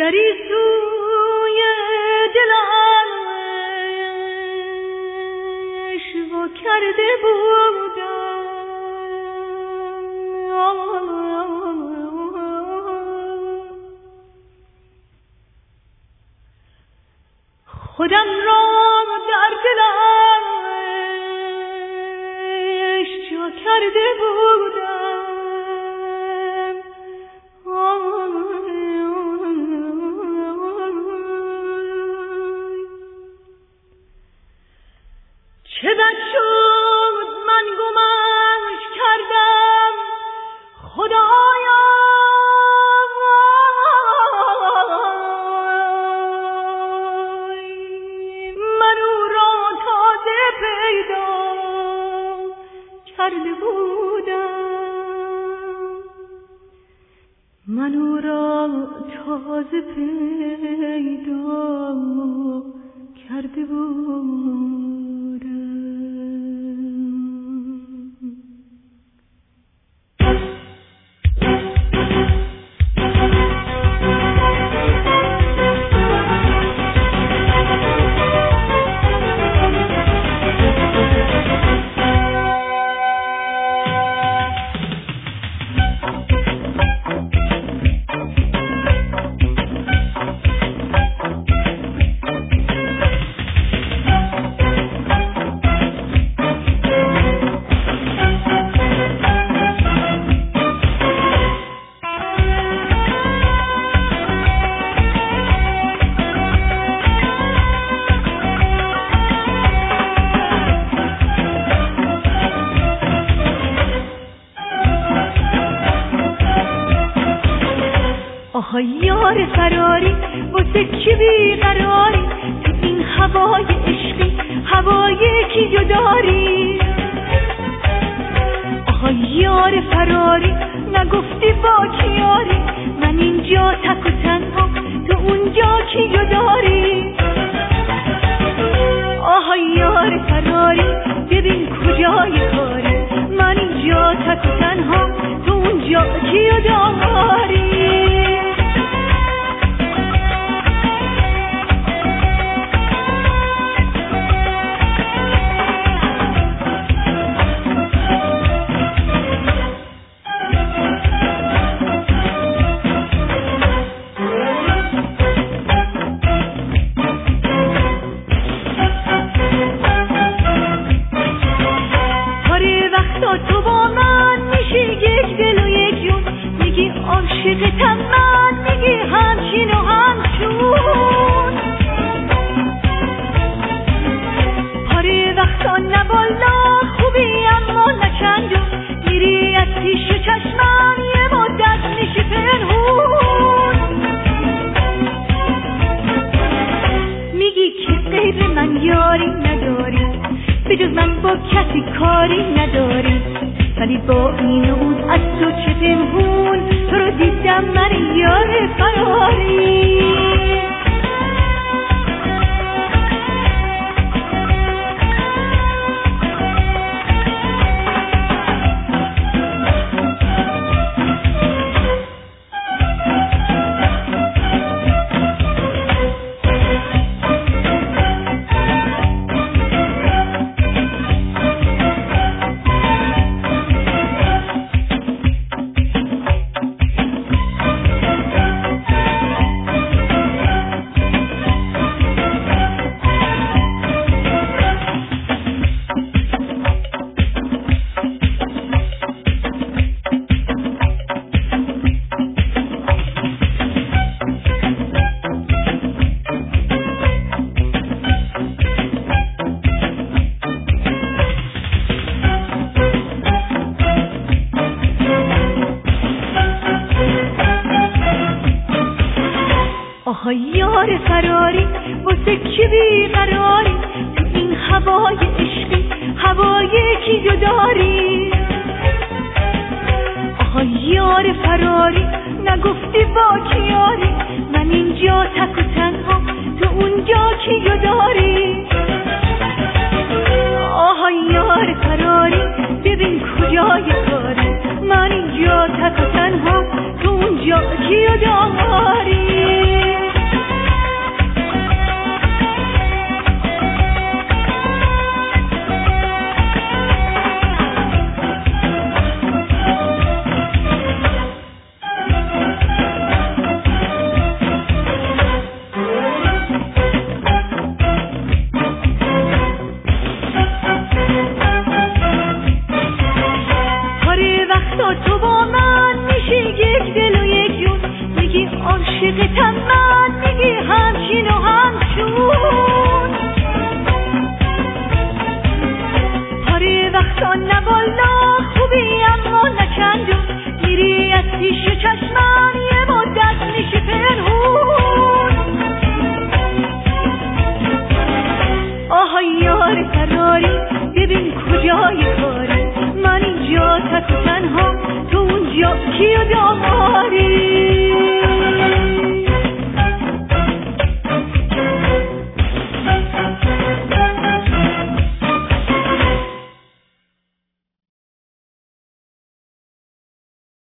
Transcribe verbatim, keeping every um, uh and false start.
دری سوی دلم اشوا کرده بودم، خودم را در دلم اشوا کرده بودم. چه بد شد من گمش کردم خدایا، من او را تازه پیدا کرده بودم، من او را تازه پیدا کرده بودم. آهای یار فراری واسه کی بیقراری، تو این هوای عشقی هوای کی داری؟ آهای یار فراری نگفتی با کیاری، من اینجا تک و تنها تو اونجا کی داری؟ آهای یار فراری ببین کجای کاری، من اینجا تک و تنها تو اونجا کی داری؟ تو با من میشی یک دل و یک جون، میگی عاشقتم من، میگی همچین و همچون. پاره وقتا نبالا خوبی اما نچندون، میری از پیش چشمم یه مدت میشی پنهون. میگی که غیر من یاری نداری، به جز من با کسی کاری نداری، ولی با این و اون از تو چه پنهون، تو رو دیدم من یار فراری. آهای یار فراری واسه کی بیقراری، تو این هوای عشقی هوای کی داری؟ آهای یار فراری نگفتی با کیاری، من اینجا تک و تنها تو اونجا کی داری؟ آهای یار فراری ببین کجای کاری، من اینجا تک و تنها تو اونجا کی داری؟ تنها